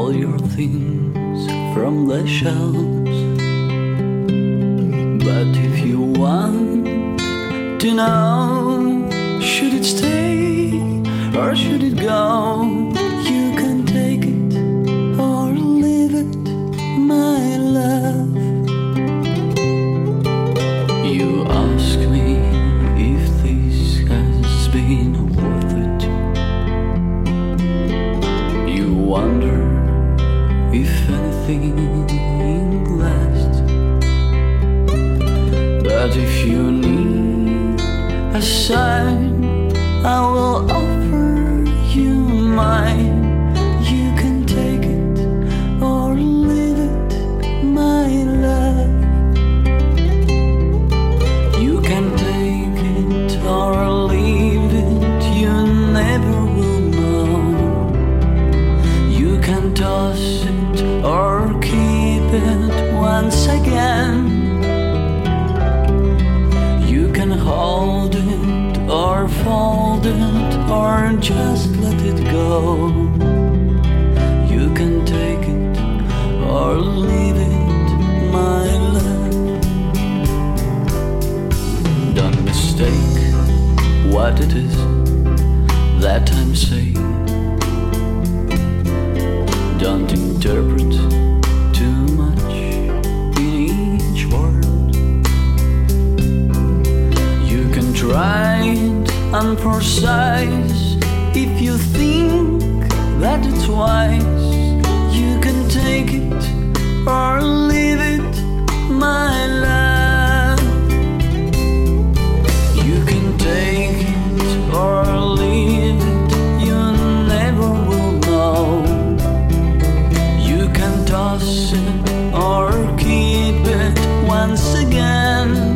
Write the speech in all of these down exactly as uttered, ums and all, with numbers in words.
all your things from the shelves. But if you want to know, should it stay or should it go, you can take it or leave it, my love. You ask me if this has been worth it. You wonder if anything lasts. But if you need a sign, I will offer you mine. You can take it or leave it, my love. You can take it or leave it, you never will know. You can toss it or keep it once again. You can hold it or fold it or just let it go. You can take it or leave it, my love. Don't mistake what it is that I'm saying. Don't interpret too much in each word. You can try it unprecise if you think that it's wise. You can take it or leave it, my love. You can take it or leave it, you never will know. You can toss it or keep it once again.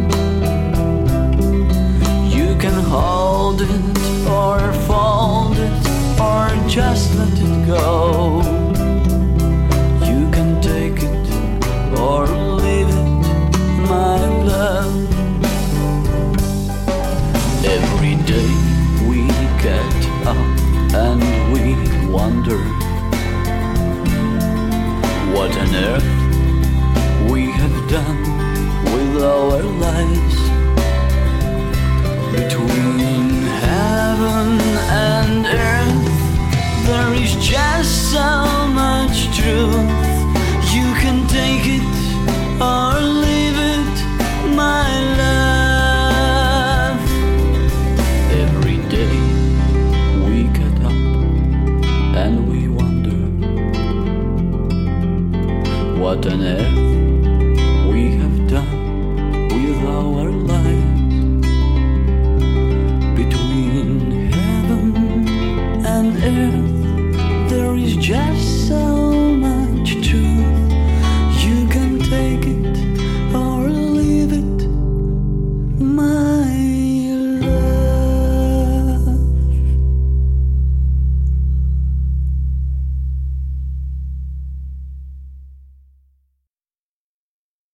You can hold it or fold it or just let it go. You can take it or leave it, my love. Every day we get up and we wonder what on earth we have done with our lives. Between heaven and earth there is just so much truth. You can take it or leave it, my love. Every day we get up and we wonder what on earth